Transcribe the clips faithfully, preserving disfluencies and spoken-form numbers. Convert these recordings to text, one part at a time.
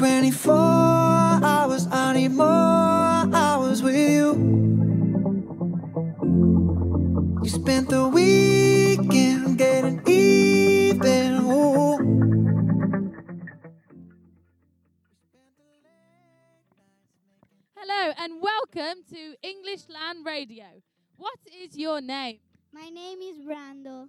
twenty-four hours, I need more hours with you. You spent the weekend getting even. Ooh. Hello and welcome to English Land Radio. What is your name? My name is Brando.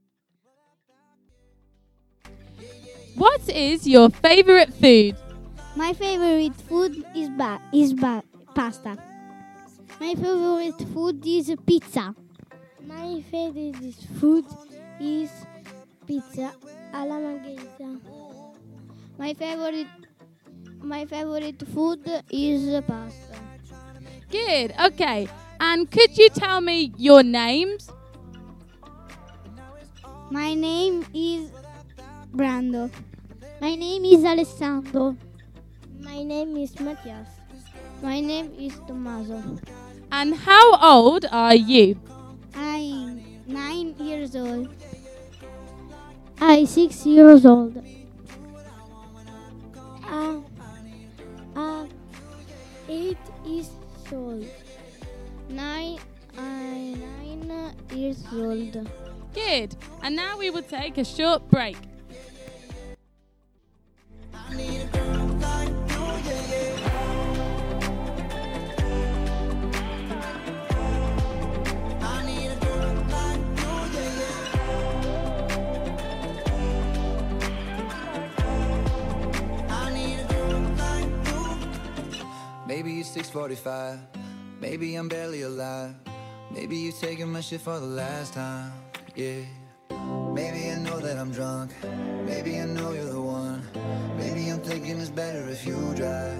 What is your favorite food? My favorite food is ba- is ba- pasta. My favorite food is pizza. My favorite food is pizza alla margherita. My favorite my favorite food is pasta. Good. Okay. And could you tell me your names? My name is Brando. My name is Alessandro. My name is Mattias. My name is Tommaso. And how old are you? I'm nine years old. I'm six years old. Uh, uh, eight years old. Nine, uh, nine years old. Good. And now we will take a short break. Maybe it's six forty-five. Maybe I'm barely alive. Maybe you taking my shit for the last time. Yeah. Maybe I know that I'm drunk. Maybe I know you're the one. Maybe I'm thinking it's better if you drive.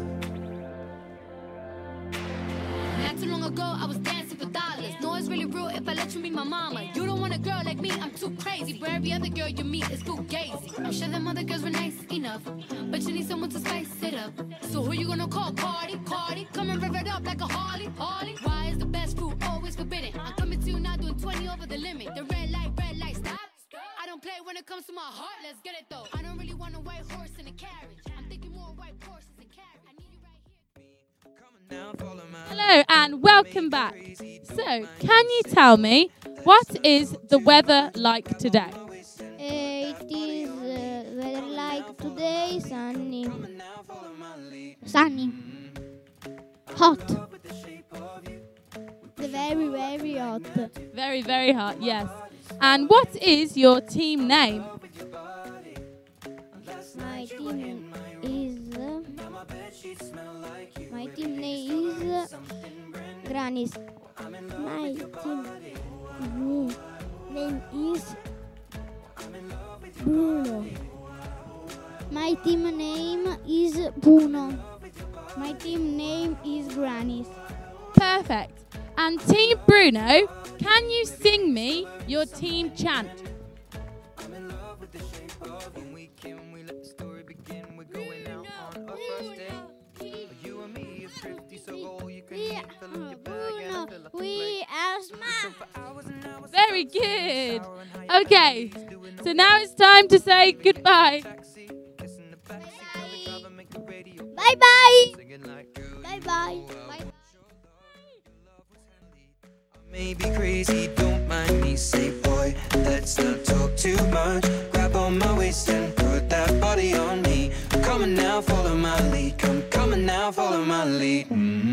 Not too long ago, I was dancing for dollars. No, it's really real if I let you meet my mama. You don't want a girl like me, I'm too crazy. But every other girl you meet is fugazi. I'm sure them other girls were nice enough, but you need someone to spice it up. So who you gonna call? Cardi, Cardi. Come and rev it up like a Harley, Harley. Why is the best fruit always forbidden? I'm coming to you now doing twenty over the limit. The red light, red light, stop. I don't play when it comes to my heart, let's get it though. I don't really want a white horse in a carriage. I'm thinking more white horses and carriage. I need you right here. Hello and welcome back. So, can you tell me what is the weather like today? Uh, it is uh, weather like today, sunny. Sunny. Hot. Very, very hot. Very, very hot, yes. And what is your team name? My team is. Uh, my team name is uh, Granis. My team name is Bruno. My team name is Bruno. My team name is Granis. Perfect. And Team Bruno, can you sing me your team chant? Bruno, we are smart. Very good. Okay, so now it's time to say goodbye. Bye bye. Bye bye. Bye. Maybe crazy, don't mind me. Say, boy, let's not talk too much. Grab on my waist and put that body on me. I'm coming now, follow my lead. Come coming now, follow my lead. Mm-hmm.